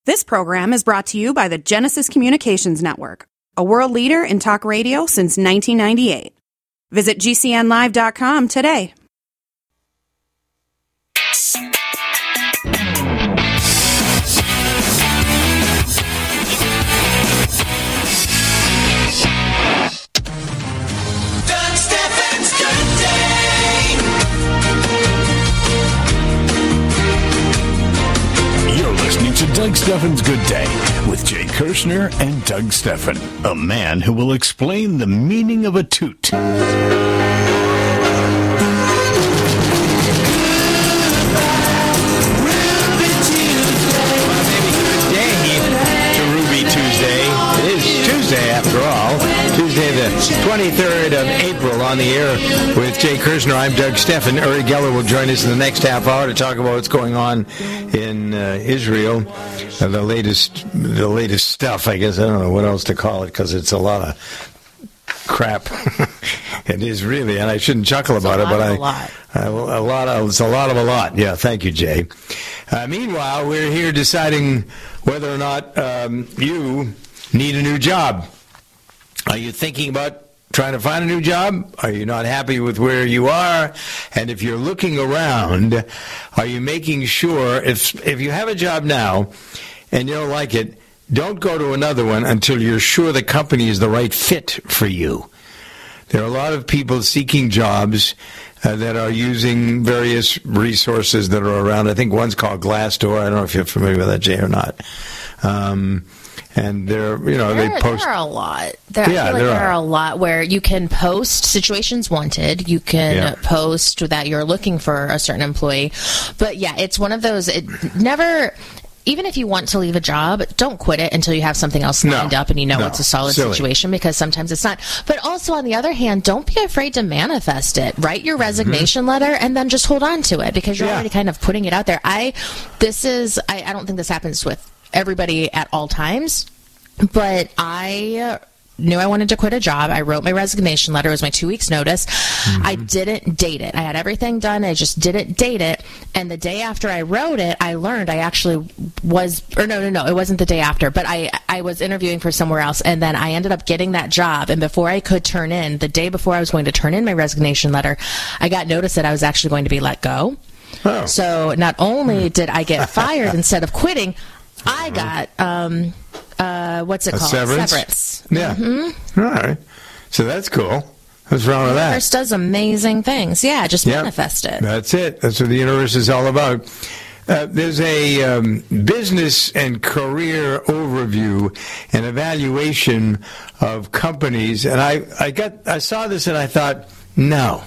This program is brought to you by the Genesis Communications Network, a world leader in talk radio since 1998. Visit GCNlive.com today. Doug Steffens Good Day. You're listening to Doug Steffens Good Day with Jay Kirshner and Doug Steffen, a man who will explain the meaning of a toot. After all, Tuesday the 23rd of April on the air with Jay Kirshner. I'm Doug Steffen. Uri Geller will join us in the next half hour to talk about what's going on in Israel. The latest stuff, I guess. I don't know what else to call it because it's a lot of crap. It is really, and I shouldn't chuckle about it, but it's a lot of a lot. Yeah, thank you, Jay. Meanwhile, we're here deciding whether or not you need a new job. Are you thinking about trying to find a new job? Are you not happy with where you are? And if you're looking around, are you making sure if you have a job now and you don't like it, don't go to another one until you're sure the company is the right fit for you. There are a lot of people seeking jobs that are using various resources that are around. I think one's called Glassdoor. I don't know if you're familiar with that, Jay, or not. And they post. There are a lot. There are a lot where you can post situations wanted. You can post that you're looking for a certain employee. But yeah, it's one of those. Even if you want to leave a job, don't quit it until you have something else lined up and you know it's a solid situation, because sometimes it's not. But also, on the other hand, don't be afraid to manifest it. Write your resignation letter and then just hold on to it, because you're already kind of putting it out there. I don't think this happens with everybody at all times, but I knew I wanted to quit a job. I wrote my resignation letter. It was my 2 weeks notice. I didn't date it. I had everything done. I just didn't date it. And the day after I wrote it, I learned I actually was, or no, it wasn't the day after, but I was interviewing for somewhere else, and then I ended up getting that job. And before I could turn in, the day before I was going to turn in my resignation letter, I got notice that I was actually going to be let go. Oh. So not only did I get fired instead of quitting, I got, what's it called? Severance? Yeah. All right. So that's cool. What's wrong with that? The universe does amazing things. Yeah, just manifest it. That's it. That's what the universe is all about. There's a business and career overview and evaluation of companies. And I saw this and I thought, no.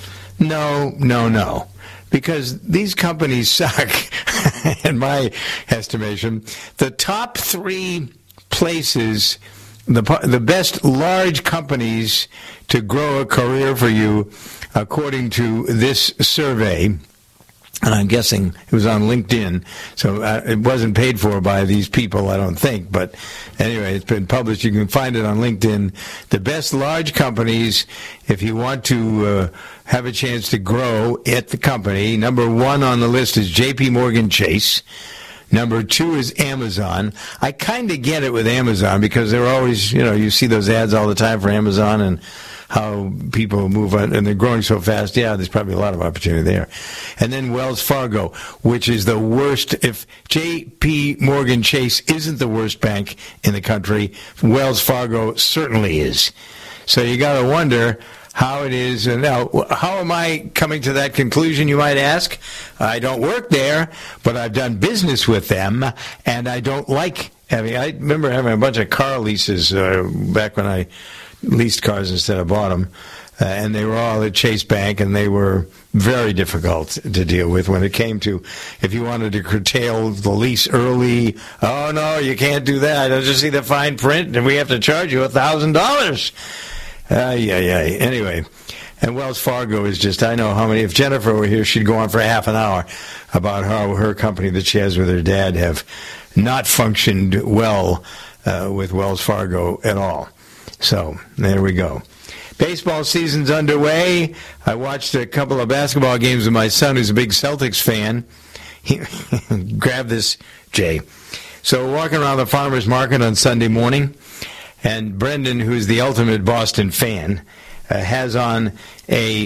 Because these companies suck, in my estimation. The top three places, the best large companies to grow a career for you, according to this survey, and I'm guessing it was on LinkedIn, so it wasn't paid for by these people, I don't think. But anyway, it's been published. You can find it on LinkedIn. The best large companies, if you want to have a chance to grow at the company. Number one on the list is J.P. Morgan Chase. Number two is Amazon. I kind of get it with Amazon because they're always, you see those ads all the time for Amazon and how people move on, and they're growing so fast. Yeah, there's probably a lot of opportunity there. And then Wells Fargo, which is the worst. If J.P. Morgan Chase isn't the worst bank in the country, Wells Fargo certainly is. So you got to wonder how it is. And now, how am I coming to that conclusion, you might ask? I don't work there, but I've done business with them, and I don't like having. I remember having a bunch of car leases back when I leased cars instead of bought them, and they were all at Chase Bank, and they were very difficult to deal with when it came to if you wanted to curtail the lease early. Oh, no, you can't do that. I just see the fine print, and we have to charge you $1,000. Anyway, and Wells Fargo is just, I know how many, if Jennifer were here, she'd go on for half an hour about how her company that she has with her dad have not functioned well with Wells Fargo at all. So, there we go. Baseball season's underway. I watched a couple of basketball games with my son, who's a big Celtics fan. Grab this, Jay. So we're walking around the farmer's market on Sunday morning, and Brendan, who's the ultimate Boston fan, has on a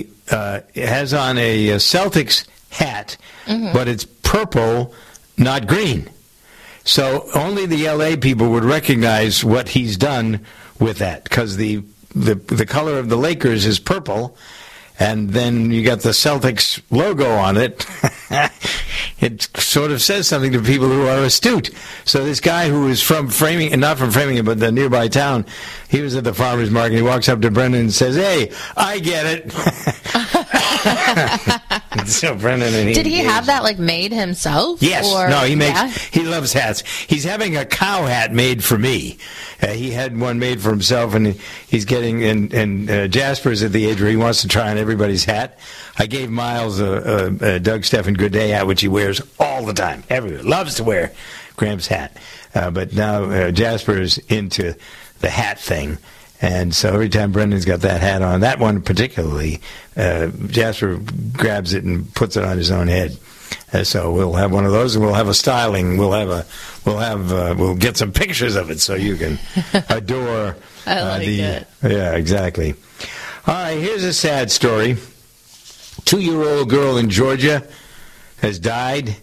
Celtics hat, but it's purple, not green. So only the LA people would recognize what he's done with that, because the color of the Lakers is purple, and then you got the Celtics logo on it. It sort of says something to people who are astute. So this guy who is from Framingham, not from Framingham, but the nearby town, he was at the farmer's market. He walks up to Brendan and says, "Hey, I get it." So Brendan and did he have that made himself? Yes. No, he makes. Yeah? He loves hats. He's having a cow hat made for me. He had one made for himself, and he's getting. And Jasper's at the age where he wants to try on everybody's hat. I gave Miles a Doug Steffen Good Day hat, which he wears all the time. Everywhere. Loves to wear Graham's hat. But now Jasper's into the hat thing. And so every time Brendan's got that hat on, that one particularly, Jasper grabs it and puts it on his own head. So we'll have one of those, and we'll have a styling. We'll get some pictures of it so you can adore. I like it. Yeah, exactly. All right, here's a sad story. 2-year-old girl in Georgia has died.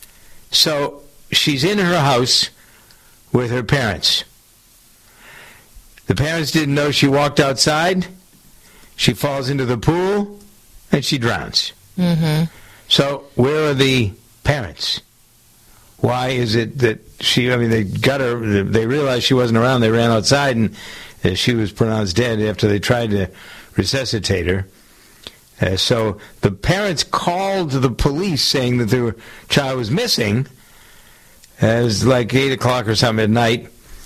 So she's in her house with her parents. The parents didn't know she walked outside. She falls into the pool, and she drowns. Mm-hmm. So where are the parents? Why is it that they got her, they realized she wasn't around, they ran outside, and she was pronounced dead after they tried to resuscitate her. So the parents called the police saying that their child was missing. It was like 8 o'clock or something at night.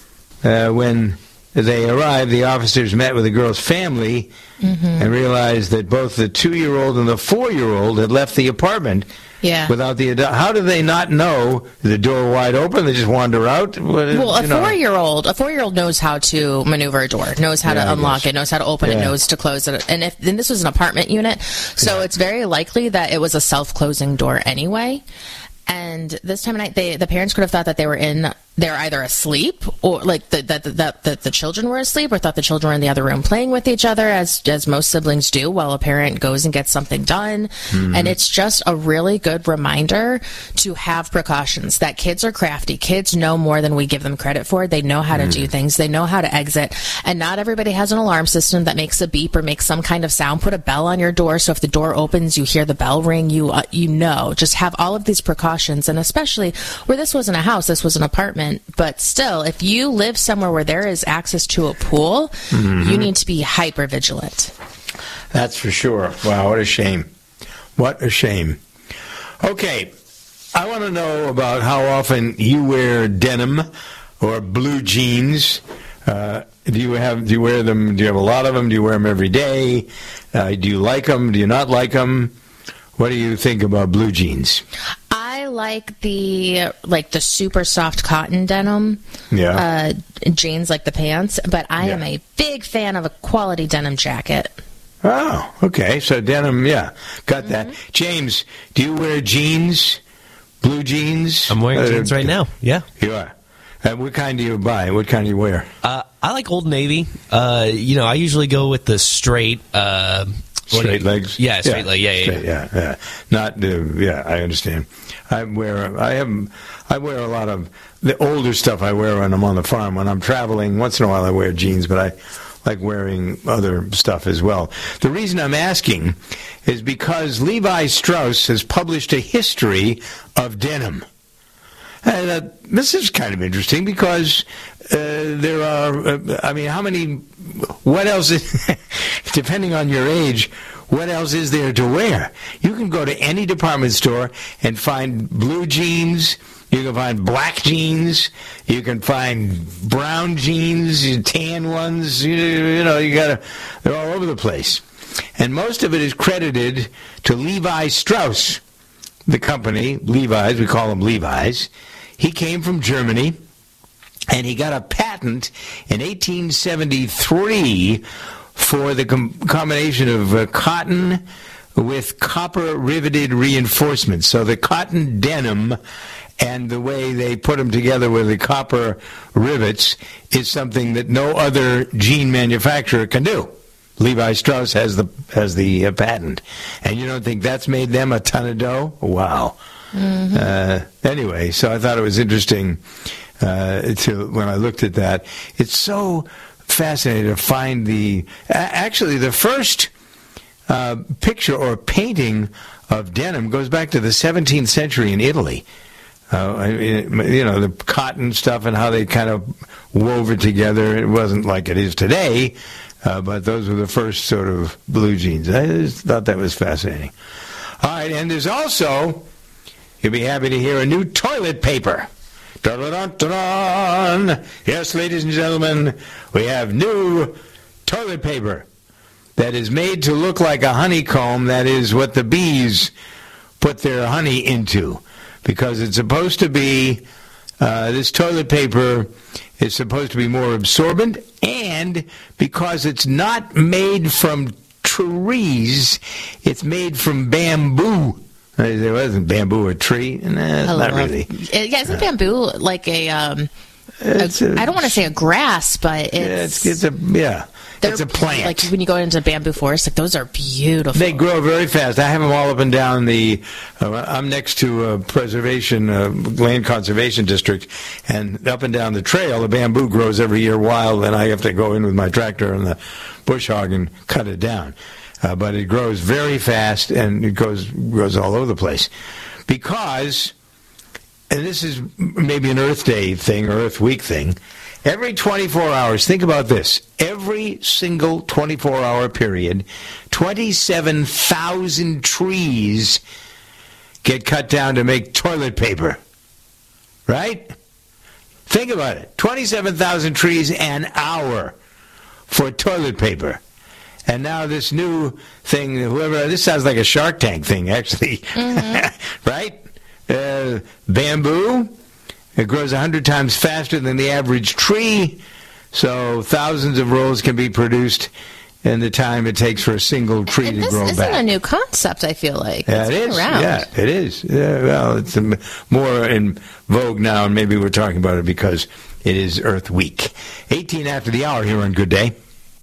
When they arrived, the officers met with the girl's family and realized that both the 2-year-old and the 4-year-old had left the apartment without the adult. How do they not know? The door wide open? They just wander out? Well, a 4-year-old knows how to maneuver a door, knows how to unlock it, knows how to open it, knows to close it. And this was an apartment unit, so it's very likely that it was a self-closing door anyway. And this time of night, the parents could have thought that they were either asleep, or that the children were asleep, or thought the children were in the other room playing with each other, as most siblings do, while a parent goes and gets something done. Mm-hmm. And it's just a really good reminder to have precautions. That kids are crafty. Kids know more than we give them credit for. They know how to do things. They know how to exit. And not everybody has an alarm system that makes a beep or makes some kind of sound. Put a bell on your door, so if the door opens, you hear the bell ring. You know. Just have all of these precautions. And especially where this wasn't a house, this was an apartment. But still, if you live somewhere where there is access to a pool, you need to be hyper vigilant. That's for sure. Wow, what a shame. What a shame. Okay, I want to know about how often you wear denim or blue jeans. Do you wear them? Do you have a lot of them? Do you wear them every day? Do you like them? Do you not like them? What do you think about blue jeans? I like the super soft cotton denim. Yeah. Jeans like the pants, but I am a big fan of a quality denim jacket. Oh, okay. So denim, got that. James, do you wear jeans? Blue jeans? I'm wearing jeans right now. Yeah. You are. What kind do you buy? What kind do you wear? I like Old Navy. I usually go with the straight. Straight legs? Yeah, straight leg. Yeah. Not I understand. I wear a lot of the older stuff. I wear when I'm on the farm. When I'm traveling, once in a while I wear jeans, but I like wearing other stuff as well. The reason I'm asking is because Levi Strauss has published a history of denim. And this is kind of interesting because there are, how many, what else is, depending on your age, what else is there to wear? You can go to any department store and find blue jeans, you can find black jeans, you can find brown jeans, tan ones, they're all over the place. And most of it is credited to Levi Strauss, the company, Levi's, we call them Levi's. He came from Germany, and he got a patent in 1873 for the combination of cotton with copper riveted reinforcements. So the cotton denim And the way they put them together with the copper rivets is something that no other jean manufacturer can do. Levi Strauss has the patent. And you don't think that's made them a ton of dough? Wow. Mm-hmm. Anyway, so I thought it was interesting when I looked at that. It's so fascinating to find the first picture or painting of denim goes back to the 17th century in Italy. The cotton stuff and how they kind of wove it together. It wasn't like it is today, but those were the first sort of blue jeans. I just thought that was fascinating. All right, and there's also, you'll be happy to hear, a new toilet paper. Da-da-da-da-da. Yes, ladies and gentlemen, we have new toilet paper that is made to look like a honeycomb. That is what the bees put their honey into. Because it's supposed to be, this toilet paper is supposed to be more absorbent, and because it's not made from trees, it's made from bamboo. There wasn't bamboo a tree? Nah, not really. Yeah, isn't bamboo like I don't want to say a grass, but it's a plant. Like when you go into bamboo forest, like those are beautiful. They grow very fast. I have them all up and down I'm next to a land conservation district, and up and down the trail, the bamboo grows every year wild, and I have to go in with my tractor and the bush hog and cut it down. But it grows very fast, and it grows all over the place. Because, and this is maybe an Earth Day thing or Earth Week thing, every 24 hours, think about this, every single 24-hour period, 27,000 trees get cut down to make toilet paper. Right? Think about it. 27,000 trees an hour for toilet paper. And now this new thing, this sounds like a Shark Tank thing, actually. Mm-hmm. Right? Bamboo. It grows 100 times faster than the average tree, so thousands of rolls can be produced in the time it takes for a single tree to grow back. This isn't a new concept, I feel like. Yeah, it is. Around. Yeah, it is. Yeah, well, it's more in vogue now, and maybe we're talking about it because it is Earth Week. 18 after the hour here on Good Day.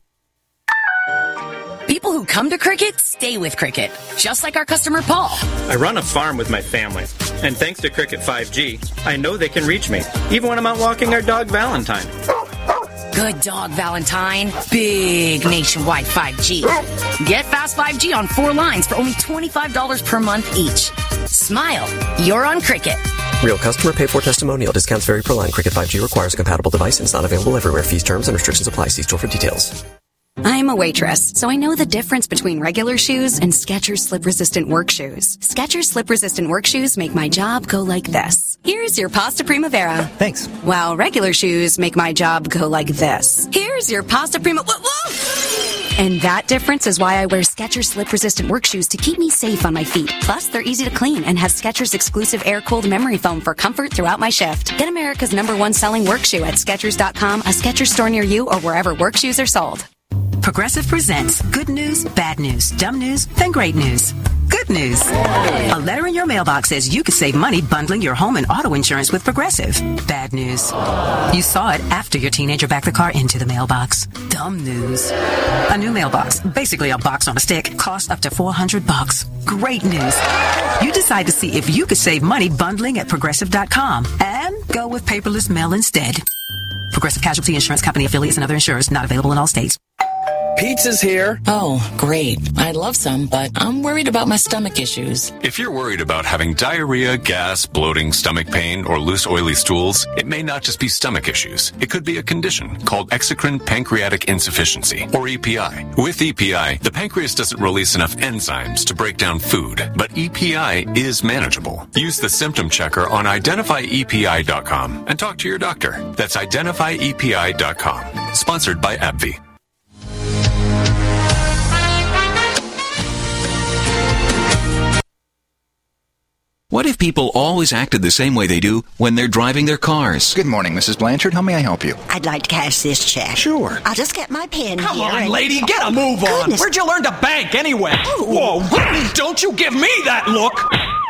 People who come to Cricket stay with Cricket, just like our customer Paul. I run a farm with my family, and thanks to Cricket 5G, I know they can reach me, even when I'm out walking our dog Valentine. Good dog, Valentine. Big nationwide 5G. Get fast 5G on 4 lines for only $25 per month each. Smile. You're on Cricket. Real customer pay for testimonial. Discounts vary per line. Cricket 5G requires a compatible device and is not available everywhere. Fees, terms, and restrictions apply. See store for details. I'm a waitress, so I know the difference between regular shoes and Skechers slip-resistant work shoes. Skechers slip-resistant work shoes make my job go like this. Here's your pasta primavera. Thanks. While regular shoes make my job go like this. Here's your pasta whoa! And that difference is why I wear Skechers slip-resistant work shoes to keep me safe on my feet. Plus, they're easy to clean and have Skechers exclusive air-cooled memory foam for comfort throughout my shift. Get America's #1 selling work shoe at Skechers.com, a Skechers store near you, or wherever work shoes are sold. Progressive presents good news, bad news, dumb news, then great news. Good news. A letter in your mailbox says you could save money bundling your home and auto insurance with Progressive. Bad news. You saw it after your teenager backed the car into the mailbox. Dumb news. A new mailbox, basically a box on a stick, costs up to $400. Great news. You decide to see if you could save money bundling at Progressive.com and go with paperless mail instead. Progressive Casualty Insurance Company affiliates and other insurers not available in all states. Pizza's here. Oh, great. I'd love some, but I'm worried about my stomach issues. If you're worried about having diarrhea, gas, bloating, stomach pain, or loose oily stools, it may not just be stomach issues. It could be a condition called exocrine pancreatic insufficiency, or EPI. With EPI, the pancreas doesn't release enough enzymes to break down food, but EPI is manageable. Use the symptom checker on identifyepi.com and talk to your doctor. That's identifyepi.com. Sponsored by AbbVie. What if people always acted the same way they do when they're driving their cars? Good morning, Mrs. Blanchard. How may I help you? I'd like to cash this check. Sure. I'll just get my pen Come here. on, lady, get a move on. Goodness. Where'd you learn to bank anyway? Ooh. Whoa, don't you give me that look.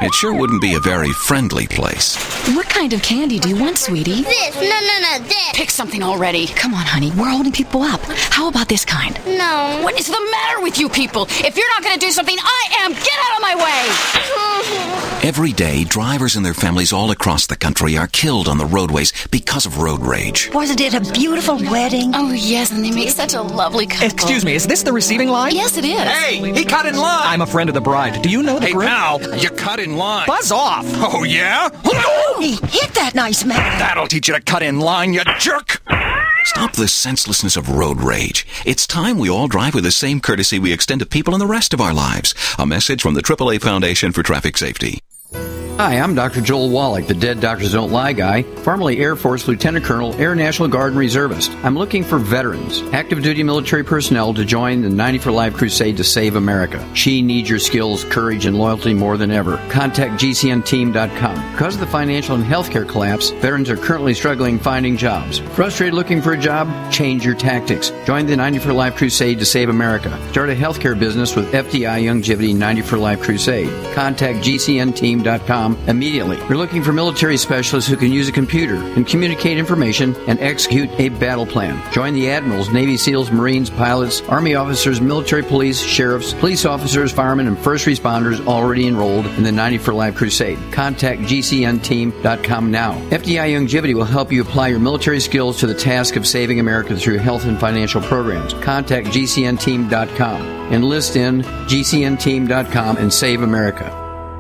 It sure wouldn't be a very friendly place. What kind of candy do you want, sweetie? This. No, this. Pick something already. Come on, honey. We're holding people up. How about this kind? No. What is the matter with you people? If you're not going to do something, I am. Get out of my way. Every day, drivers and their families all across the country are killed on the roadways because of road rage. Wasn't it a beautiful wedding? Oh, yes, and they make such a lovely couple. Excuse me, is this the receiving line? Yes, it is. Hey, he cut in line. I'm a friend of the bride. Do you know the group? Now, you cut in line. Buzz off. Oh, yeah? He hit that nice man. That'll teach you to cut in line, you jerk. Stop the senselessness of road rage. It's time we all drive with the same courtesy we extend to people in the rest of our lives. A message from the AAA Foundation for Traffic Safety. Hi, I'm Dr. Joel Wallach, the Dead Doctors Don't Lie guy, formerly Air Force Lieutenant Colonel, Air National Guard and Reservist. I'm looking for veterans, active duty military personnel to join the 90 for Life crusade to save America. She needs your skills, courage, and loyalty more than ever. Contact GCNteam.com. Because of the financial and healthcare collapse, veterans are currently struggling finding jobs. Frustrated looking for a job? Change your tactics. Join the 90 for Life crusade to save America. Start a healthcare business with FDI Youngevity 90 for Life crusade. Contact GCNteam.com immediately. We're looking for military specialists who can use a computer and communicate information and execute a battle plan. Join the admirals, Navy SEALs, Marines, pilots, Army officers, military police, sheriffs, police officers, firemen, and first responders already enrolled in the 90 for Life crusade. Contact GCNteam.com now. FDI Youngevity will help you apply your military skills to the task of saving America through health and financial programs. Contact GCNteam.com. Enlist in GCNteam.com and save America.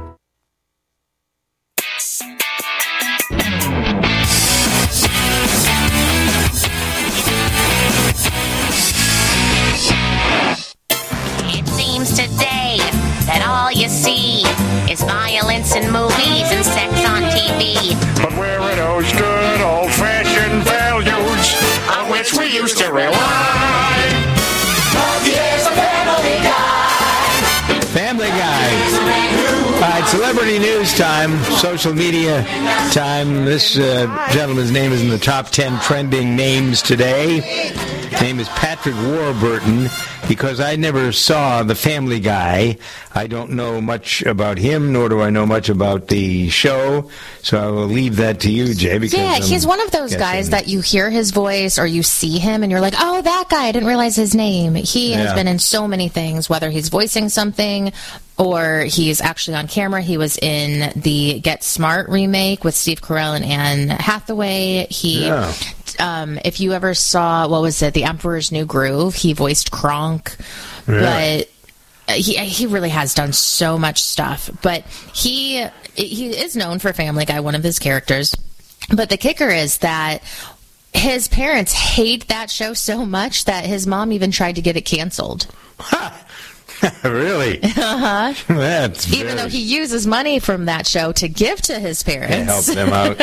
Today that all you see is violence in movies and sex on TV. But where are those good old-fashioned values on which we used to rely? Here's a Family Guy. Family Guy. All right, celebrity news time, social media time. This gentleman's name is in the top 10 trending names today. His name is Patrick Warburton. Because I never saw The Family Guy, I don't know much about him, nor do I know much about the show. So I will leave that to you, Jay. Because he's one of those guys that you hear his voice or you see him and you're like, oh, that guy, I didn't realize his name. He has been in so many things, whether he's voicing something or he's actually on camera. He was in the Get Smart remake with Steve Carell and Anne Hathaway. If you ever saw, what was it, The Emperor's New Groove, he voiced Kronk. But he really has done so much stuff. But he is known for Family Guy, one of his characters. But the kicker is that his parents hate that show so much that his mom even tried to get it canceled. Really? Uh-huh. That's even though he uses money from that show to give to his parents. To help them out.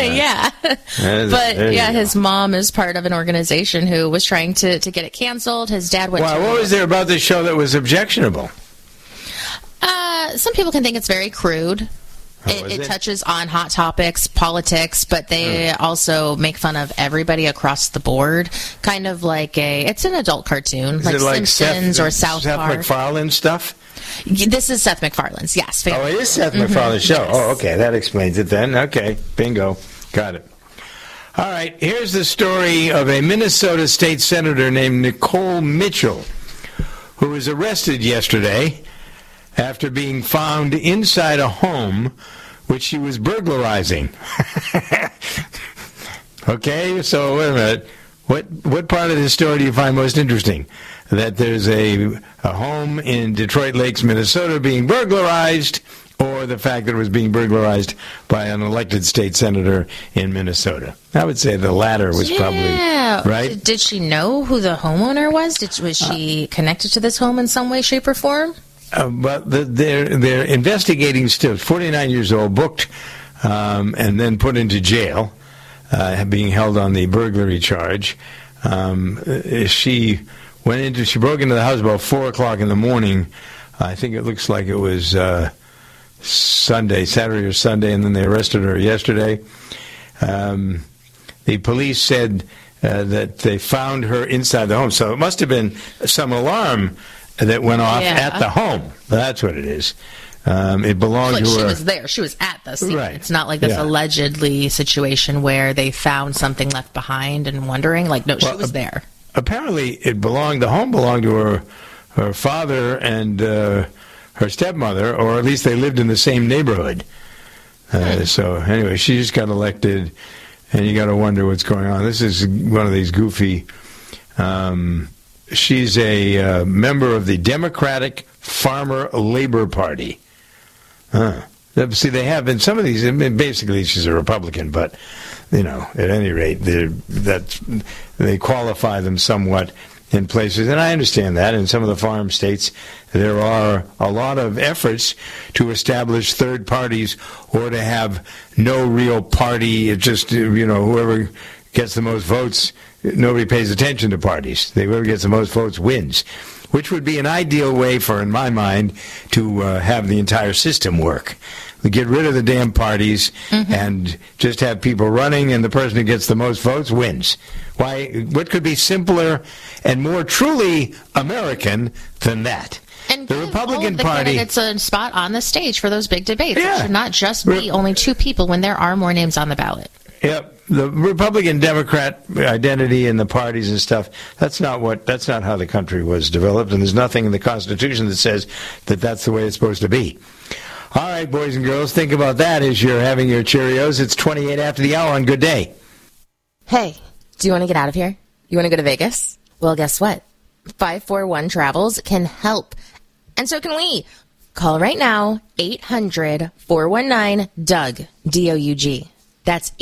His mom is part of an organization who was trying to get it canceled. His dad went what was there about this show that was objectionable? Some people can think it's very crude. It touches on hot topics, politics, but they also make fun of everybody across the board. Kind of like it's an adult cartoon, like Simpsons or South Park. Seth MacFarlane stuff? This is Seth MacFarlane's, yes. Oh, it is Seth MacFarlane's show. Yes. Oh, okay, that explains it then. Okay, bingo. Got it. All right, here's the story of a Minnesota state senator named Nicole Mitchell, who was arrested yesterday after being found inside a home which she was burglarizing. Okay, so wait a minute. What part of this story do you find most interesting? That there's a home in Detroit Lakes, Minnesota being burglarized, or the fact that it was being burglarized by an elected state senator in Minnesota? I would say the latter was probably right. Did she know who the homeowner was? Was she connected to this home in some way, shape, or form? But they're investigating still. 49 years old, booked, and then put into jail, being held on the burglary charge. She broke into the house about 4:00 in the morning. I think it looks like it was Saturday or Sunday, and then they arrested her yesterday. The police said that they found her inside the home, so it must have been some alarm that went off at the home. That's what it is. It belonged to her. She was there. She was at the scene. Right. It's not like this allegedly situation where they found something left behind and wondering. Like, no, she was there. Apparently, the home belonged to her father and her stepmother, or at least they lived in the same neighborhood. So anyway, she just got elected, and you got to wonder what's going on. This is one of these goofy. She's a member of the Democratic Farmer Labor Party. See, they have in some of these. I mean, basically, she's a Republican, but at any rate, they qualify them somewhat in places, and I understand that. In some of the farm states, there are a lot of efforts to establish third parties or to have no real party. It's just whoever gets the most votes. Nobody pays attention to parties. Whoever gets the most votes wins, which would be an ideal way for, in my mind, to have the entire system work. Get rid of the damn parties and just have people running, and the person who gets the most votes wins. Why? What could be simpler and more truly American than that? And the Republican Party. It's a spot on the stage for those big debates. It should not just be only two people when there are more names on the ballot. Yep. The Republican-Democrat identity and the parties and stuff, that's not how the country was developed, and there's nothing in the Constitution that says that that's the way it's supposed to be. All right, boys and girls, think about that as you're having your Cheerios. It's 28 after the hour on Good Day. Hey, do you want to get out of here? You want to go to Vegas? Well, guess what? 541 Travels can help. And so can we. Call right now, 800-419-DOUG, D-O-U-G. That's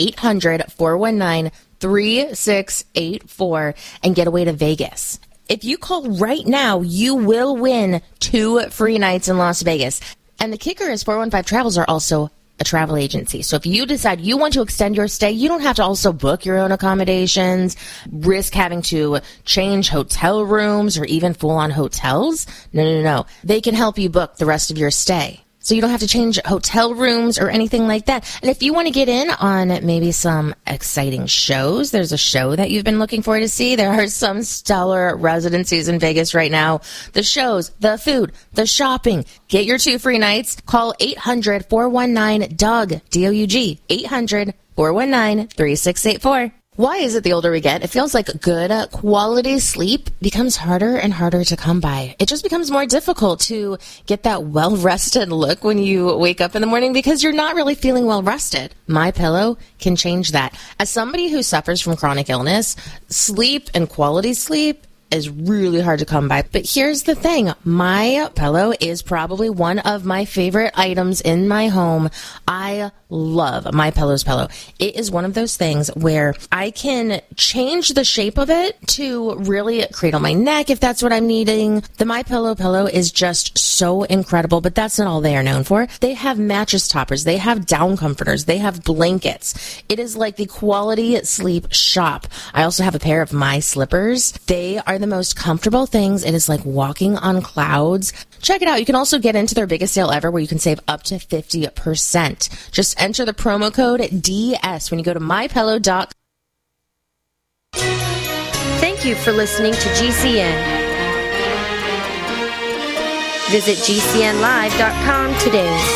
800-419-3684 and get away to Vegas. If you call right now, you will win 2 free nights in Las Vegas. And the kicker is 415 Travels are also a travel agency. So if you decide you want to extend your stay, you don't have to also book your own accommodations, risk having to change hotel rooms or even full-on hotels. No. They can help you book the rest of your stay. So you don't have to change hotel rooms or anything like that. And if you want to get in on maybe some exciting shows, there's a show that you've been looking forward to see. There are some stellar residencies in Vegas right now. The shows, the food, the shopping. Get your 2 free nights. Call 800-419-DOUG, D-O-U-G, 800-419-3684. Why is it the older we get, it feels like good quality sleep becomes harder and harder to come by? It just becomes more difficult to get that well-rested look when you wake up in the morning because you're not really feeling well-rested. MyPillow can change that. As somebody who suffers from chronic illness, sleep and quality sleep is really hard to come by. But here's the thing. MyPillow is probably one of my favorite items in my home. I love MyPillow's pillow. It is one of those things where I can change the shape of it to really cradle my neck if that's what I'm needing. The MyPillow pillow is just so incredible, but that's not all they are known for. They have mattress toppers. They have down comforters. They have blankets. It is like the quality sleep shop. I also have a pair of My Slippers. They are the most comfortable things. It is like walking on clouds. Check it out. You can also get into their biggest sale ever where you can save up to 50%. Just enter the promo code DS when you go to mypillow.com. Thank you for listening to GCN. Visit GCNlive.com today.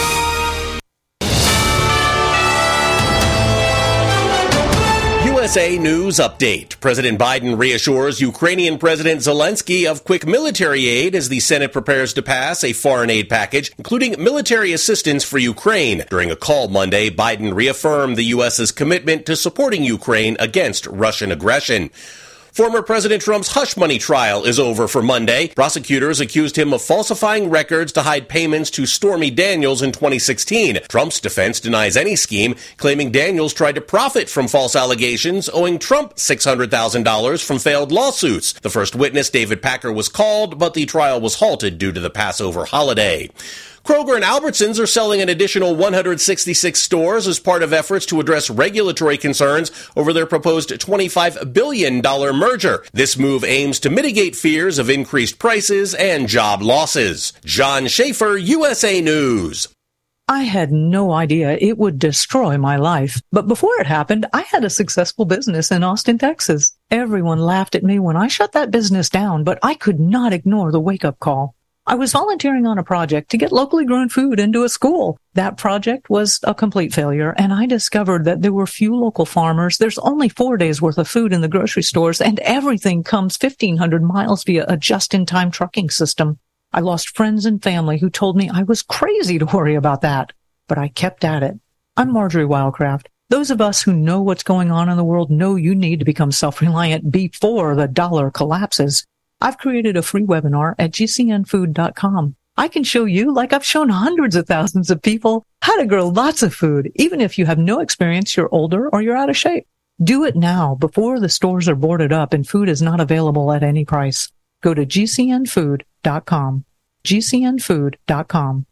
USA News Update. President Biden reassures Ukrainian President Zelensky of quick military aid as the Senate prepares to pass a foreign aid package, including military assistance for Ukraine. During a call Monday, Biden reaffirmed the U.S.'s commitment to supporting Ukraine against Russian aggression. Former President Trump's hush money trial is over for Monday. Prosecutors accused him of falsifying records to hide payments to Stormy Daniels in 2016. Trump's defense denies any scheme, claiming Daniels tried to profit from false allegations, owing Trump $600,000 from failed lawsuits. The first witness, David Packer, was called, but the trial was halted due to the Passover holiday. Kroger and Albertsons are selling an additional 166 stores as part of efforts to address regulatory concerns over their proposed $25 billion merger. This move aims to mitigate fears of increased prices and job losses. John Schaefer, USA News. I had no idea it would destroy my life. But before it happened, I had a successful business in Austin, Texas. Everyone laughed at me when I shut that business down, but I could not ignore the wake-up call. I was volunteering on a project to get locally grown food into a school. That project was a complete failure, and I discovered that there were few local farmers. There's only 4 days worth of food in the grocery stores, and everything comes 1,500 miles via a just-in-time trucking system. I lost friends and family who told me I was crazy to worry about that, but I kept at it. I'm Marjorie Wildcraft. Those of us who know what's going on in the world know you need to become self-reliant before the dollar collapses. I've created a free webinar at gcnfood.com. I can show you, like I've shown hundreds of thousands of people, how to grow lots of food, even if you have no experience, you're older, or you're out of shape. Do it now before the stores are boarded up and food is not available at any price. Go to gcnfood.com. gcnfood.com.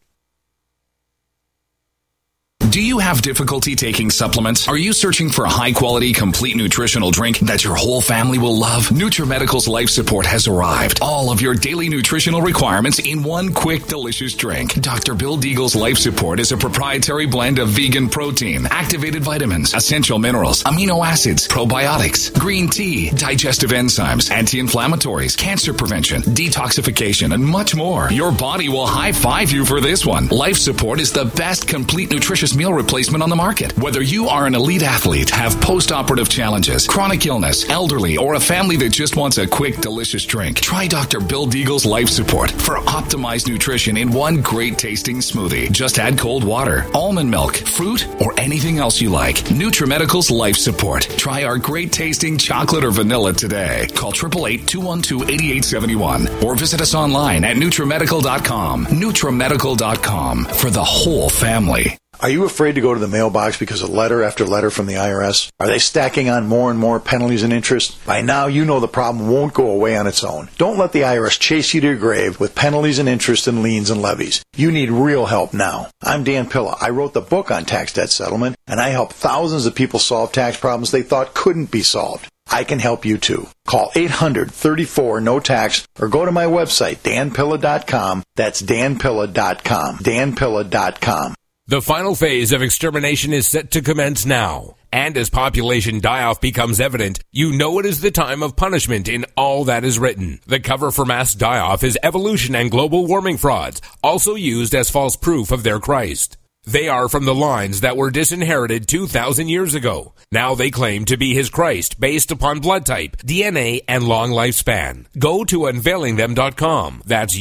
Do you have difficulty taking supplements? Are you searching for a high-quality, complete nutritional drink that your whole family will love? NutriMedical's Life Support has arrived. All of your daily nutritional requirements in one quick, delicious drink. Dr. Bill Deagle's Life Support is a proprietary blend of vegan protein, activated vitamins, essential minerals, amino acids, probiotics, green tea, digestive enzymes, anti-inflammatories, cancer prevention, detoxification, and much more. Your body will high-five you for this one. Life Support is the best complete nutritious meal replacement on the market. Whether you are an elite athlete, have post-operative challenges, chronic illness, elderly, or a family that just wants a quick, delicious drink, try Dr. Bill Deagle's Life Support for optimized nutrition in one great-tasting smoothie. Just add cold water, almond milk, fruit, or anything else you like. NutriMedical's Life Support. Try our great-tasting chocolate or vanilla today. Call 888-212-8871 or visit us online at NutriMedical.com. NutriMedical.com for the whole family. Are you afraid to go to the mailbox because of letter after letter from the IRS? Are they stacking on more and more penalties and interest? By now, you know the problem won't go away on its own. Don't let the IRS chase you to your grave with penalties and interest and liens and levies. You need real help now. I'm Dan Pilla. I wrote the book on tax debt settlement, and I help thousands of people solve tax problems they thought couldn't be solved. I can help you too. Call 800-34-NO-TAX or go to my website, danpilla.com. That's danpilla.com. danpilla.com. The final phase of extermination is set to commence now. And as population die-off becomes evident, you know it is the time of punishment in all that is written. The cover for mass die-off is evolution and global warming frauds, also used as false proof of their Christ. They are from the lines that were disinherited 2,000 years ago. Now they claim to be his Christ based upon blood type, DNA, and long lifespan. Go to unveilingthem.com. That's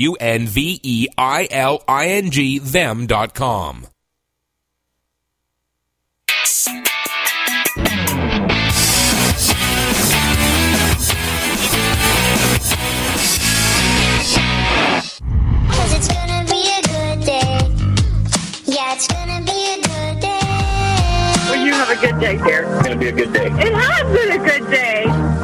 UNVEILING them.com. Cause it's gonna be a good day. Yeah, it's gonna be a good day. Well, you have a good day, dear. It's gonna be a good day. It has been a good day.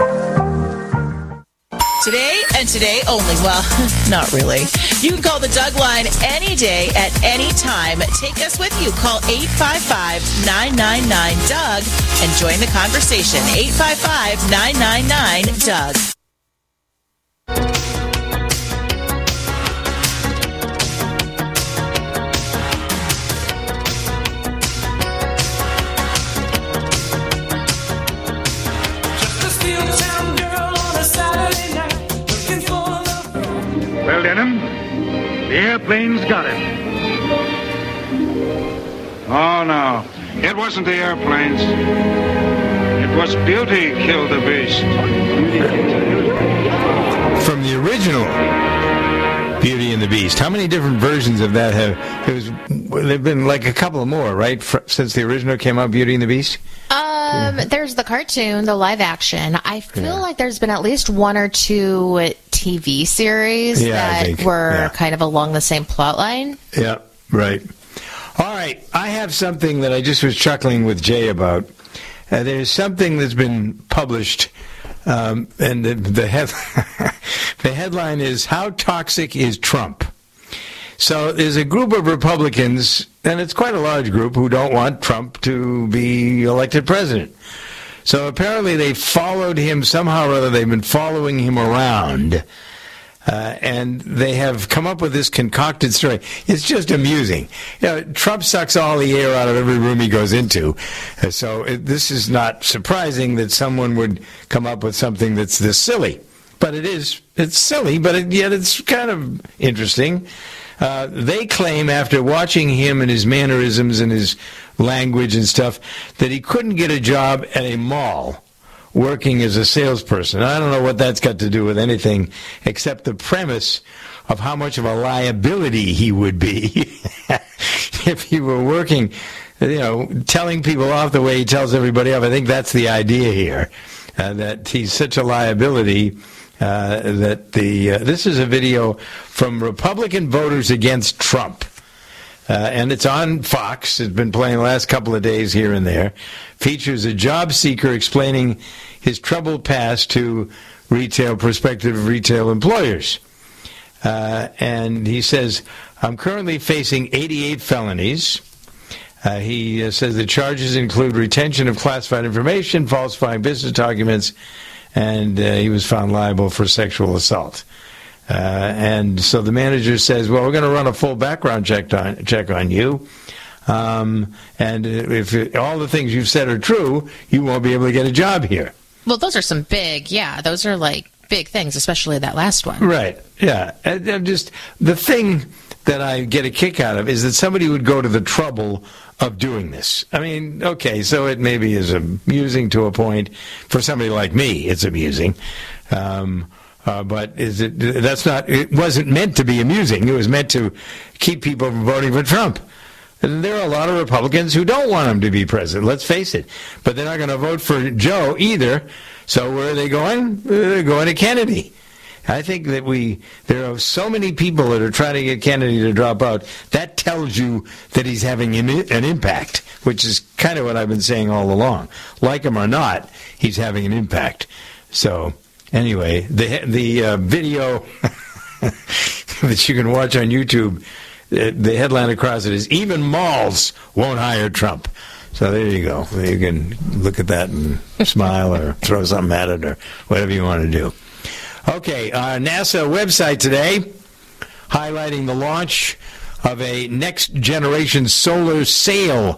Today and today only. Well, not really. You can call the Doug line any day at any time. Take us with you. Call 855-999-DOUG and join the conversation. 855-999-DOUG. Well, Denham, the airplane's got it. Oh, no. It wasn't the airplanes. It was beauty killed the beast. From the original Beauty and the Beast, how many different versions of that there've been like a couple more, right? Since the original came out, Beauty and the Beast? There's the cartoon, the live action. I feel like there's been at least one or two TV series that were kind of along the same plot line. Yeah, right. All right, I have something that I just was chuckling with Jay about. There's something that's been published, and the headline is, How Toxic is Trump? So there's a group of Republicans, and it's quite a large group, who don't want Trump to be elected president. So apparently they followed him somehow or other. They've been following him around, and they have come up with this concocted story. It's just amusing. You know, Trump sucks all the air out of every room he goes into. So this is not surprising that someone would come up with something that's this silly. but it's silly, but yet it's kind of interesting. They claim after watching him and his mannerisms and his language and stuff that he couldn't get a job at a mall working as a salesperson. I don't know what that's got to do with anything except the premise of how much of a liability he would be if he were working, telling people off the way he tells everybody off. I think that's the idea here, that he's such a liability. This is a video from Republican voters against Trump. And it's on Fox. It's been playing the last couple of days here and there. Features a job seeker explaining his troubled past to prospective retail employers. And he says, I'm currently facing 88 felonies. He says the charges include retention of classified information, falsifying business documents, and he was found liable for sexual assault. And so the manager says, well, we're going to run a full background check on you. And if all the things you've said are true, you won't be able to get a job here. Well, those are some those are like big things, especially that last one. Right, yeah. And just the thing that I get a kick out of is that somebody would go to the trouble of doing this. I mean, okay, so it maybe is amusing to a point. For somebody like me, it's amusing. But it wasn't meant to be amusing. It was meant to keep people from voting for Trump. And there are a lot of Republicans who don't want him to be president, let's face it. But they're not going to vote for Joe either. So where are they going? They're going to Kennedy. I think that there are so many people that are trying to get Kennedy to drop out. That tells you that he's having an impact, which is kind of what I've been saying all along. Like him or not, he's having an impact. So anyway, the video that you can watch on YouTube, the headline across it is, even malls won't hire Trump. So there you go. You can look at that and smile or throw something at it or whatever you want to do. Okay, our NASA website today highlighting the launch of a next-generation solar sail.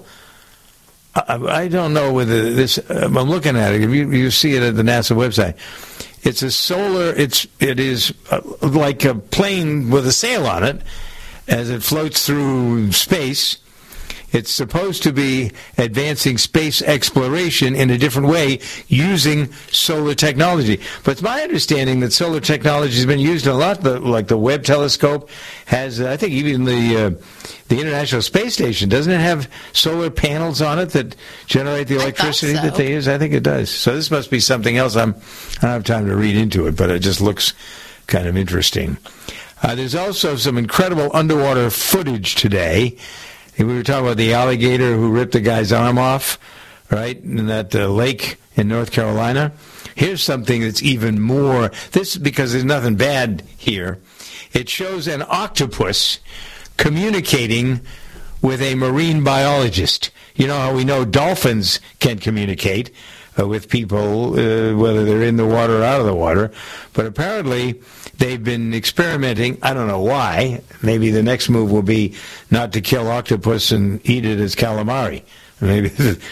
I don't know whether this. I'm looking at it. You see it at the NASA website. It's a solar. It is like a plane with a sail on it as it floats through space. It's supposed to be advancing space exploration in a different way using solar technology. But it's my understanding that solar technology has been used a lot, like the Webb telescope has. I think even the International Space Station, doesn't it have solar panels on it that generate the electricity that they use? I think it does. So this must be something else. I don't have time to read into it, but it just looks kind of interesting. There's also some incredible underwater footage today. We were talking about the alligator who ripped the guy's arm off, right, in that lake in North Carolina. Here's something that's even more, because there's nothing bad here. It shows an octopus communicating with a marine biologist. You know how we know dolphins can communicate with people, whether they're in the water or out of the water. But apparently they've been experimenting. I don't know why. Maybe the next move will be not to kill octopus and eat it as calamari. Maybe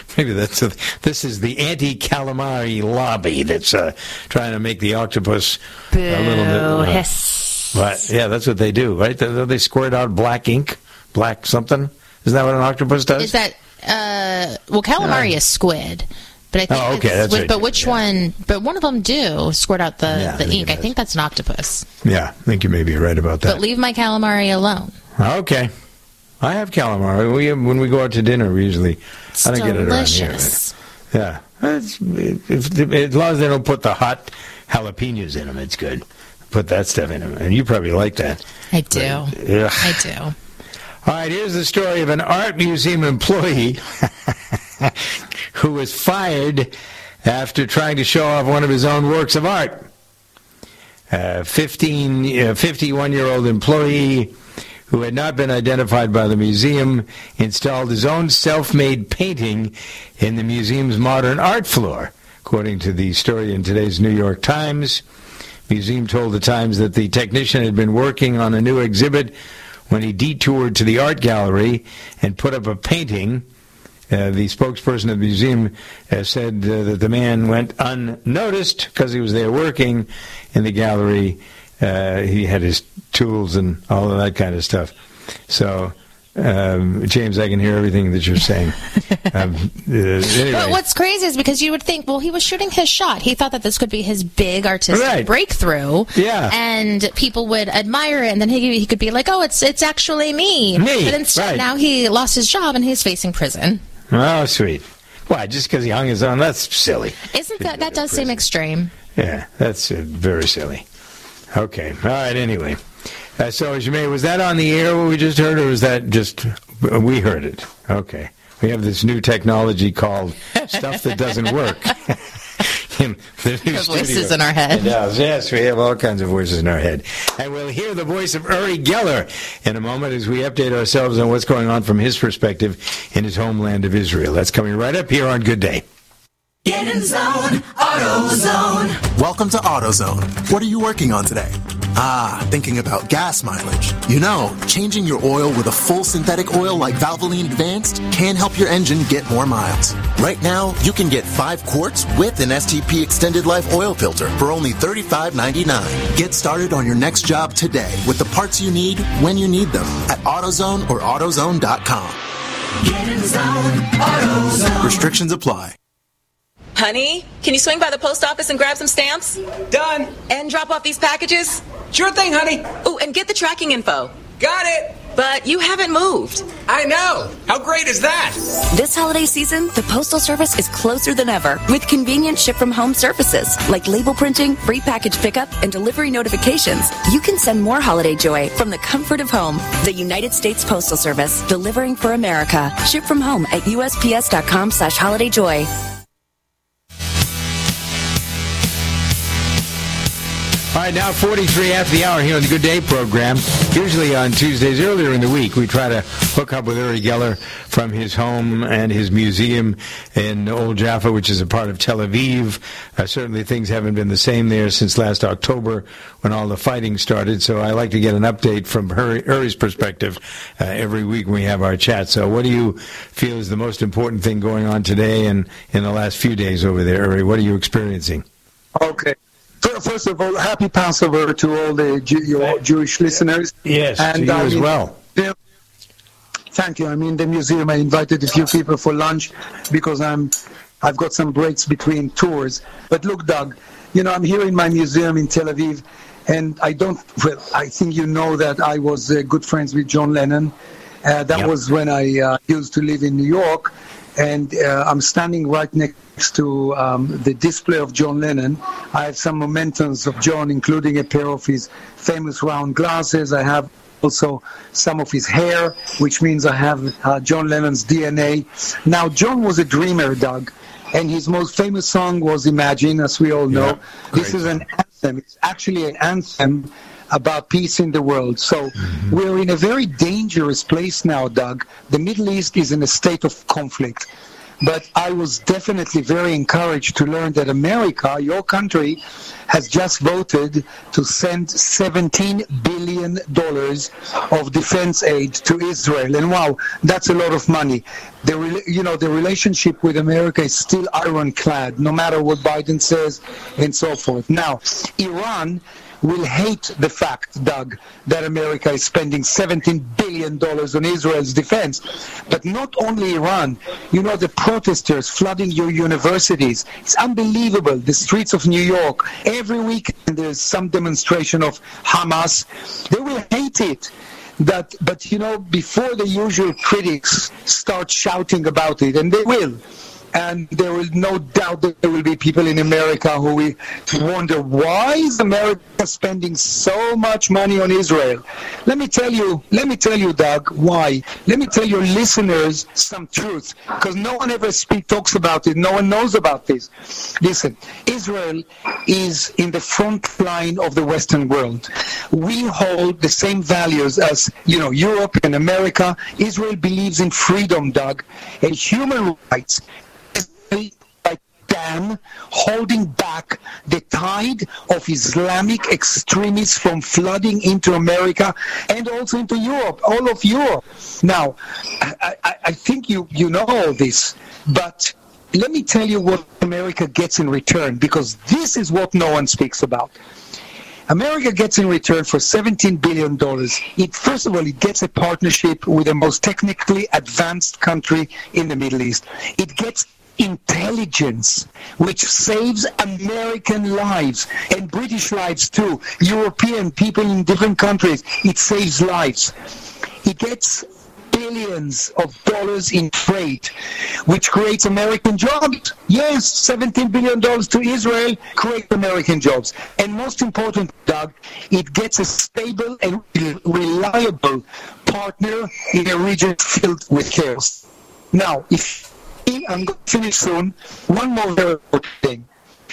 this is the anti-calamari lobby that's trying to make the octopus a little bit. But yeah, that's what they do, right? They squirt out black ink, black something. Isn't that what an octopus does? Is that calamari is squid. But I think that's right. But which one? But one of them do squirt out the ink. I think that's an octopus. Yeah, I think you may be right about that. But leave my calamari alone. Okay. I have calamari. When we go out to dinner, we usually... I don't get it around here. Yeah. As long as they don't put the hot jalapenos in them, it's good. Put that stuff in them. And you probably like that. I do. I do. All right, here's the story of an art museum employee who was fired after trying to show off one of his own works of art. 51-year-old employee who had not been identified by the museum installed his own self-made painting in the museum's modern art floor, according to the story in today's New York Times. The museum told the Times that the technician had been working on a new exhibit when he detoured to the art gallery and put up a painting The spokesperson of the museum said that the man went unnoticed because he was there working in the gallery. He had his tools and all of that kind of stuff. So, James, I can hear everything that you're saying. Anyway. But what's crazy is because you would think, well, he was shooting his shot. He thought that this could be his big artistic breakthrough. Yeah. And people would admire it, and then he could be like, oh, it's actually me. But instead, now he lost his job, and he's facing prison. Oh, sweet. Why, just because he hung his own? That's silly. Isn't that does seem extreme. Yeah, that's very silly. Okay. All right, anyway. So, Jermaine, was that on the air what we just heard, or was that just we heard it? Okay. We have this new technology called stuff that doesn't work. Voices in our head. Yes, we have all kinds of voices in our head. And we'll hear the voice of Uri Geller in a moment as we update ourselves on what's going on from his perspective in his homeland of Israel. That's coming right up here on Good Day. Get in zone, AutoZone. Welcome to AutoZone. What are you working on today? Thinking about gas mileage. You know, changing your oil with a full synthetic oil like Valvoline Advanced can help your engine get more miles. Right now, you can get 5 quarts with an STP Extended Life oil filter for only $35.99. Get started on your next job today with the parts you need when you need them at AutoZone or AutoZone.com. Get in zone, AutoZone. Restrictions apply. Honey, can you swing by the post office and grab some stamps? Done. And drop off these packages? Sure thing, honey. Oh, and get the tracking info. Got it. But you haven't moved. I know. How great is that? This holiday season, the Postal Service is closer than ever with convenient ship-from-home services like label printing, free package pickup, and delivery notifications. You can send more holiday joy from the comfort of home. The United States Postal Service, delivering for America. Ship from home at USPS.com/holidayjoy. All right, now 43 after the hour here on the Good Day program. Usually on Tuesdays earlier in the week, we try to hook up with Uri Geller from his home and his museum in Old Jaffa, which is a part of Tel Aviv. Certainly things haven't been the same there since last October when all the fighting started, so I like to get an update from Uri's perspective every week when we have our chat. So what do you feel is the most important thing going on today and in the last few days over there, Uri? What are you experiencing? Okay. First of all, happy Passover to all the Jewish listeners. Yes, and to you as well. Thank you. I'm in the museum. I invited a few people for lunch because I've got some breaks between tours. But look, Doug, I'm here in my museum in Tel Aviv, and I think you know that I was good friends with John Lennon. That was when I used to live in New York. And I'm standing right next to the display of John Lennon. I have some mementos of John, including a pair of his famous round glasses. I have also some of his hair, which means I have John Lennon's DNA. Now, John was a dreamer, Doug, and his most famous song was Imagine, as we all know. This is an anthem. It's actually an anthem about peace in the world. So we're in a very dangerous place now, Doug. The Middle East is in a state of conflict. But I was definitely very encouraged to learn that America, your country, has just voted to send $17 billion of defense aid to Israel. And wow, that's a lot of money. The relationship with America is still ironclad, no matter what Biden says and so forth. Now, Iran will hate the fact, Doug, that America is spending $17 billion on Israel's defense. But not only Iran, the protesters flooding your universities. It's unbelievable. The streets of New York, every week there's some demonstration of Hamas. They will hate it. But before the usual critics start shouting about it, and they will, and there is no doubt that there will be people in America who will wonder, why is America spending so much money on Israel? Let me tell you, Doug, why. Let me tell your listeners some truth, because no one ever talks about it. No one knows about this. Listen, Israel is in the front line of the Western world. We hold the same values as, Europe and America. Israel believes in freedom, Doug, and human rights. Like them holding back the tide of Islamic extremists from flooding into America and also into Europe, all of Europe. Now, I think you know all this, but let me tell you what America gets in return, because this is what no one speaks about. America gets in return for $17 billion. First of all, it gets a partnership with the most technically advanced country in the Middle East. It gets intelligence, which saves American lives and British lives too, European people in different countries. It saves lives. It gets billions of dollars in trade, which creates American jobs. Yes, $17 billion to Israel creates American jobs. And most important, Doug, it gets a stable and reliable partner in a region filled with chaos. Now, I'm going to finish soon. One more very important thing.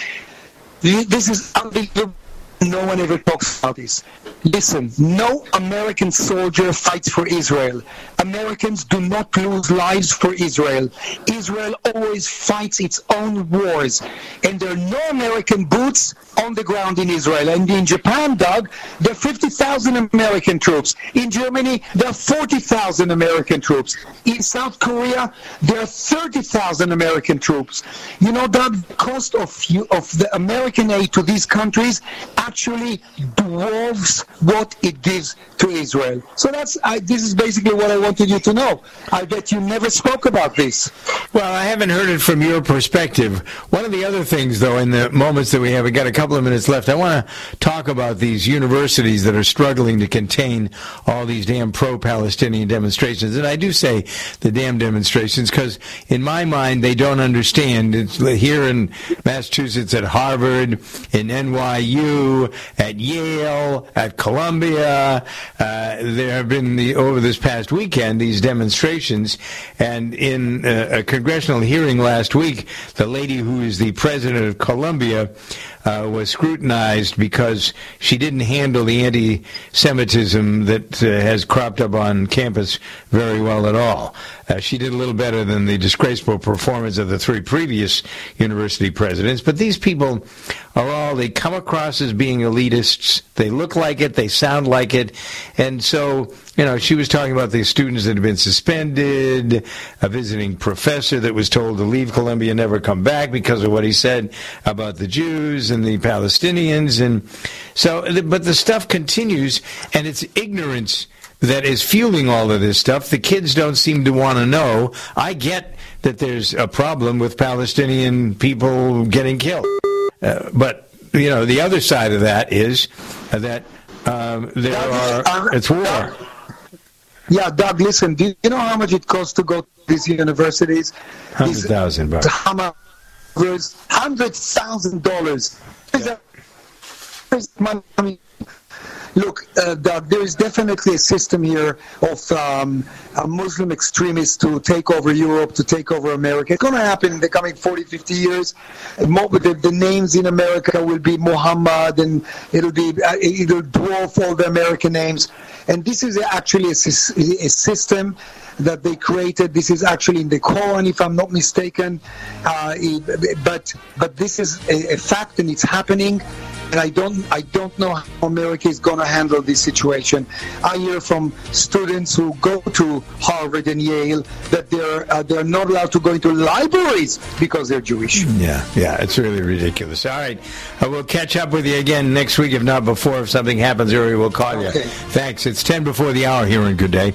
This is unbelievable. No one ever talks about this. Listen, no American soldier fights for Israel. Americans do not lose lives for Israel. Israel always fights its own wars. And there are no American boots on the ground in Israel. And in Japan, Doug, there are 50,000 American troops. In Germany, there are 40,000 American troops. In South Korea, there are 30,000 American troops. You know, Doug, the cost of the American aid to these countries actually dwarfs what it gives to Israel. So this is basically what I wanted you to know. I bet you never spoke about this. Well, I haven't heard it from your perspective. One of the other things, though, in the moments that we have, we got a couple of minutes left, I want to talk about these universities that are struggling to contain all these damn pro-Palestinian demonstrations. And I do say the damn demonstrations because, in my mind, they don't understand. It's here in Massachusetts at Harvard, in NYU, at Yale, at Columbia. There have been, over this past weekend, these demonstrations. And in a congressional hearing last week, the lady who is the president of Columbia was scrutinized because she didn't handle the anti-Semitism that has cropped up on campus very well at all. She did a little better than the disgraceful performance of the three previous university presidents. But these people they come across as being elitists. They look like it. They sound like it. And so, she was talking about the students that had been suspended, a visiting professor that was told to leave Columbia and never come back because of what he said about the Jews and the Palestinians. And so, but the stuff continues, and it's ignorance that is fueling all of this stuff. The kids don't seem to want to know. I get that there's a problem with Palestinian people getting killed. But, the other side of that is that it's war. Yeah, Doug, listen, do you know how much it costs to go to these universities? $100,000. $100,000. Look, Doug, there is definitely a system here of Muslim extremists to take over Europe, to take over America. It's going to happen in the coming 40, 50 years. The names in America will be Muhammad, and it'll dwarf all the American names. And this is actually a system that they created. This is actually in the Quran, if I'm not mistaken. But this is a fact, and it's happening. And I don't know how America is going to handle this situation. I hear from students who go to Harvard and Yale that they're not allowed to go into libraries because they're Jewish. Yeah, it's really ridiculous. All right, we'll catch up with you again next week, if not before. If something happens early, we'll call you. Thanks. It's 10 before the hour here on Good Day.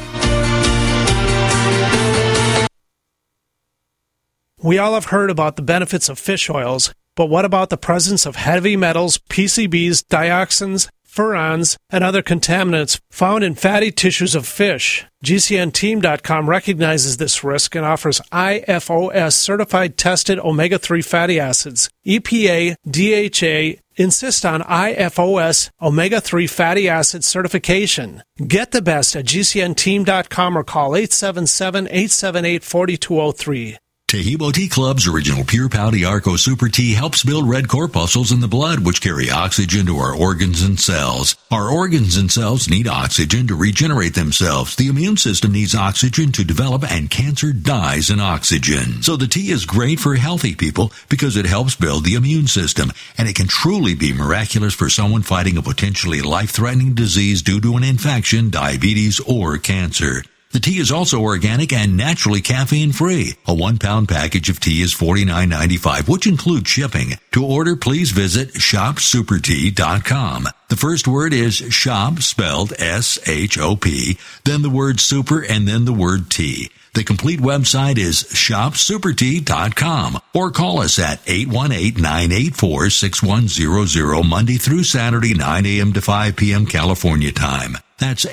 We all have heard about the benefits of fish oils. But what about the presence of heavy metals, PCBs, dioxins, furans, and other contaminants found in fatty tissues of fish? GCNteam.com recognizes this risk and offers IFOS certified tested omega-3 fatty acids. EPA, DHA insist on IFOS omega-3 fatty acid certification. Get the best at GCNteam.com or call 877-878-4203. Tahibo Tea Club's original Pure Pouty Arco Super Tea helps build red corpuscles in the blood, which carry oxygen to our organs and cells. Our organs and cells need oxygen to regenerate themselves. The immune system needs oxygen to develop, and cancer dies in oxygen. So the tea is great for healthy people because it helps build the immune system, and it can truly be miraculous for someone fighting a potentially life-threatening disease due to an infection, diabetes, or cancer. The tea is also organic and naturally caffeine-free. A 1-pound package of tea is $49.95, which includes shipping. To order, please visit shopsupertea.com. The first word is shop, spelled S-H-O-P, then the word super, and then the word tea. The complete website is shopsupertea.com, or call us at 818-984-6100 Monday through Saturday, 9 a.m. to 5 p.m. California time. That's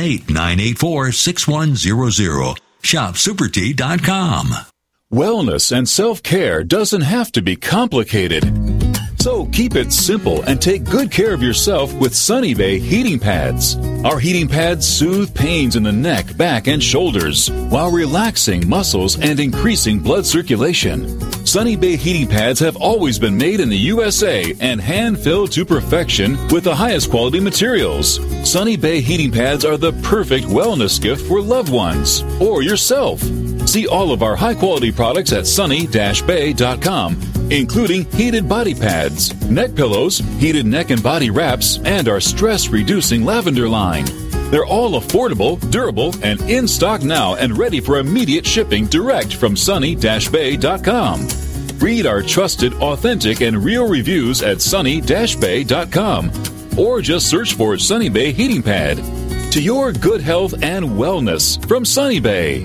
818-984-6100. ShopSuperTea.com. Wellness and self-care doesn't have to be complicated. So keep it simple and take good care of yourself with Sunny Bay heating pads. Our heating pads soothe pains in the neck, back, and shoulders while relaxing muscles and increasing blood circulation. Sunny Bay heating pads have always been made in the USA and hand-filled to perfection with the highest quality materials. Sunny Bay heating pads are the perfect wellness gift for loved ones or yourself. See all of our high-quality products at sunny-bay.com, including heated body pads, neck pillows, heated neck and body wraps, and our stress-reducing lavender line. They're all affordable, durable, and in stock now and ready for immediate shipping direct from sunny-bay.com. Read our trusted, authentic, and real reviews at sunny-bay.com, or just search for Sunny Bay Heating Pad. To your good health and wellness from Sunny Bay.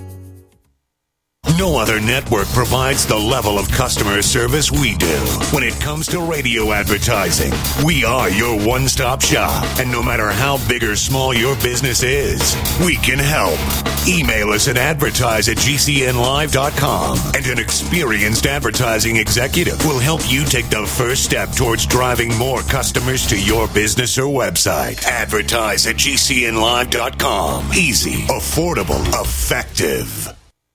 No other network provides the level of customer service we do. When it comes to radio advertising, we are your one-stop shop. And no matter how big or small your business is, we can help. Email us at advertise@gcnlive.com, and an experienced advertising executive will help you take the first step towards driving more customers to your business or website. Advertise@gcnlive.com. Easy, affordable, effective.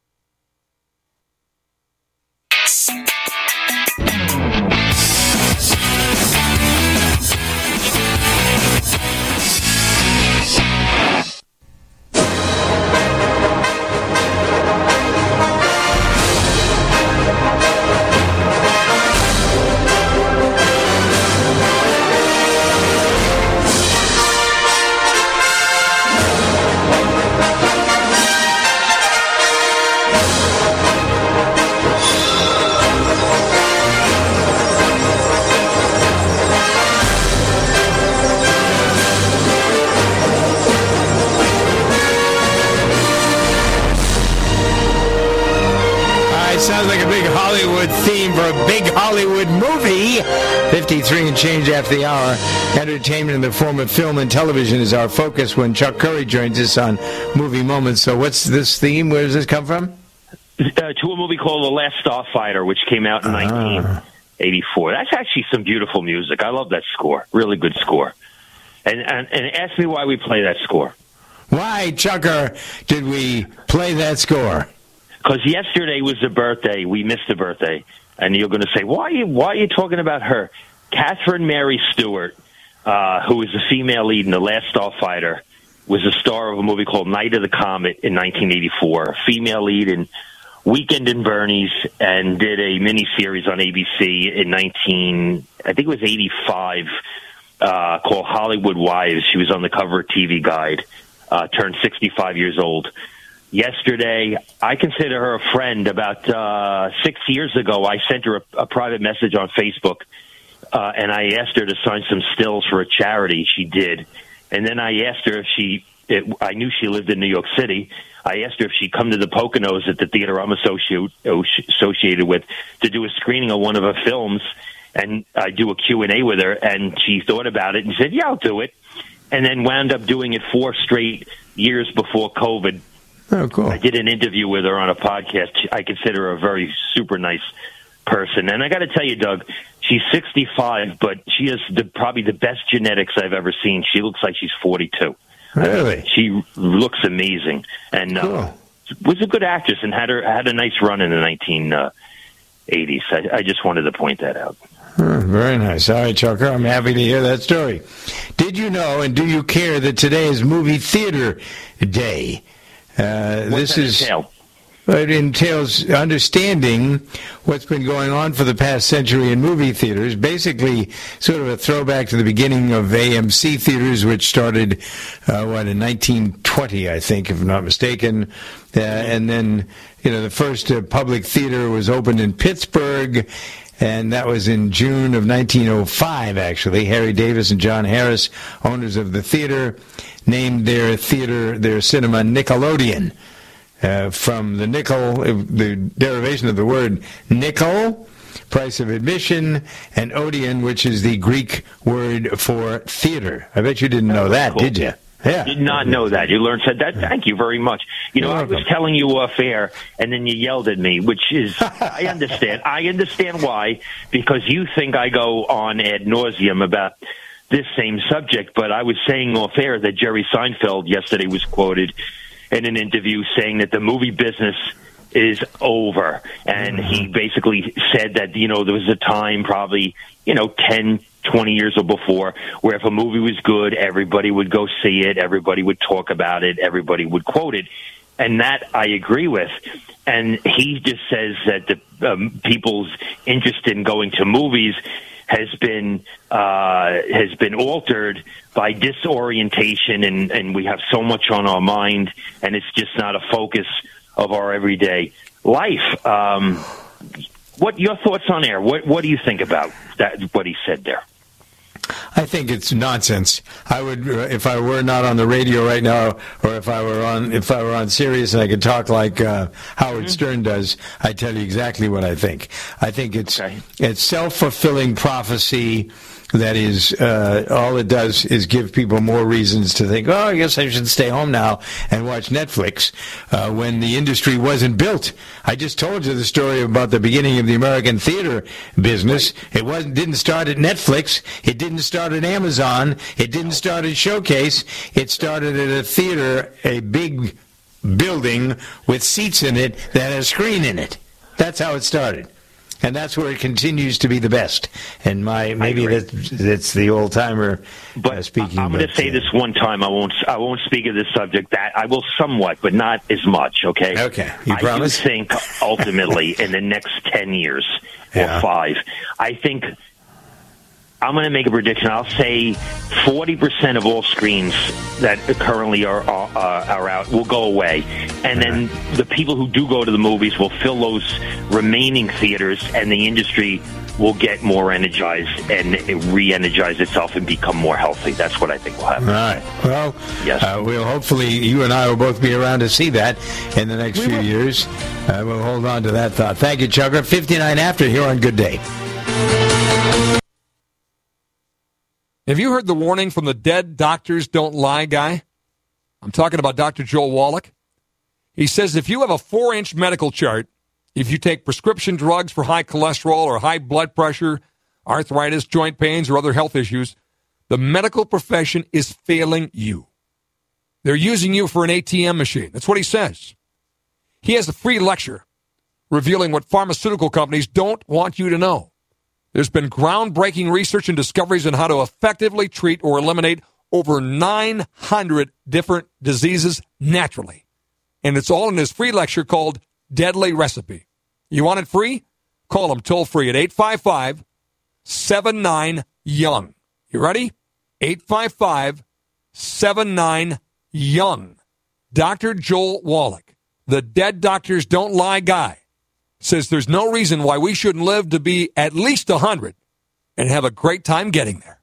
Sounds like a big Hollywood theme for a big Hollywood movie. 53 and change after the hour. Entertainment in the form of film and television is our focus when Chuck Curry joins us on Movie Moments. So what's this theme? Where does this come from? To a movie called The Last Starfighter, which came out in 1984. That's actually some beautiful music. I love that score. Really good score. And ask me why we play that score. Why, Chucker, did we play that score? Because yesterday was the birthday. We missed the birthday. And you're going to say, why are you talking about her? Catherine Mary Stewart, who was the female lead in The Last Starfighter, was the star of a movie called Night of the Comet in 1984. Female lead in Weekend in Bernie's, and did a miniseries on ABC in 85, called Hollywood Wives. She was on the cover of TV Guide, turned 65 years old. Yesterday, I consider her a friend. About 6 years ago, I sent her a private message on Facebook, and I asked her to sign some stills for a charity. She did. And then I asked her if I knew she lived in New York City. I asked her if she'd come to the Poconos at the theater I'm associated with to do a screening of one of her films, and I do a Q&A with her, and she thought about it and said, yeah, I'll do it, and then wound up doing it 4 straight years before COVID. Oh, cool. I did an interview with her on a podcast. I consider her a very super nice person. And I got to tell you, Doug, she's 65, but she has probably the best genetics I've ever seen. She looks like she's 42. Really? She looks amazing. And cool. was a good actress and had a nice run in the 1980s. I just wanted to point that out. Very nice. All right, Chucker, I'm happy to hear that story. Did you know and do you care that today is Movie Theater Day? What's that entail? It entails understanding what's been going on for the past century in movie theaters. Basically, sort of a throwback to the beginning of AMC theaters, which started, in 1920, I think, if I'm not mistaken. And then, the first public theater was opened in Pittsburgh, and that was in June of 1905, actually. Harry Davis and John Harris, owners of the theater, named their cinema Nickelodeon. From the nickel, the derivation of the word nickel, price of admission, and Odeon, which is the Greek word for theater. I bet you didn't know that, cool. Did you? Yeah. Did not know that. You learned that. Thank you very much. I was telling you off air, and then you yelled at me, which is, I understand. I understand why, because you think I go on ad nauseum about this same subject, but I was saying off air that Jerry Seinfeld yesterday was quoted in an interview saying that the movie business is over. And he basically said that, there was a time probably, 10, 20 years or before where if a movie was good, everybody would go see it, everybody would talk about it, everybody would quote it. And that I agree with. And he just says that the people's interest in going to movies has been altered by disorientation, and we have so much on our mind, and it's just not a focus of our everyday life. What your thoughts on air? What do you think about that? What he said there? I think it's nonsense. I would, if I were not on the radio right now, or if I were on Sirius and I could talk like Howard Stern does, I'd tell you exactly what I think. I think it's self-fulfilling prophecy. That is, all it does is give people more reasons to think, I guess I should stay home now and watch Netflix, when the industry wasn't built. I just told you the story about the beginning of the American theater business. It didn't start at Netflix. It didn't start at Amazon. It didn't start at Showcase. It started at a theater, a big building with seats in it that had a screen in it. That's how it started. And that's where it continues to be the best. And maybe that's the old timer speaking. I'm going to say this one time. I won't speak of this subject. That I will somewhat, but not as much. Okay. Okay. You promise? I do think ultimately in the next 10 years or 5, I think I'm going to make a prediction. I'll say 40% of all screens that currently are out will go away. And then the people who do go to the movies will fill those remaining theaters, and the industry will get more energized and re-energize itself and become more healthy. That's what I think will happen. All right. Well, yes. We'll hopefully, you and I will both be around to see that in the next few years. We'll hold on to that thought. Thank you, Chucker. 59 after here on Good Day. Have you heard the warning from the Dead Doctors Don't Lie guy? I'm talking about Dr. Joel Wallach. He says if you have a 4-inch medical chart, if you take prescription drugs for high cholesterol or high blood pressure, arthritis, joint pains, or other health issues, the medical profession is failing you. They're using you for an ATM machine. That's what he says. He has a free lecture revealing what pharmaceutical companies don't want you to know. There's been groundbreaking research and discoveries on how to effectively treat or eliminate over 900 different diseases naturally. And it's all in his free lecture called Deadly Recipe. You want it free? Call him toll free at 855-79-YOUNG. You ready? 855-79-YOUNG. Dr. Joel Wallach, the Dead Doctors Don't Lie guy, says there's no reason why we shouldn't live to be at least 100 and have a great time getting there.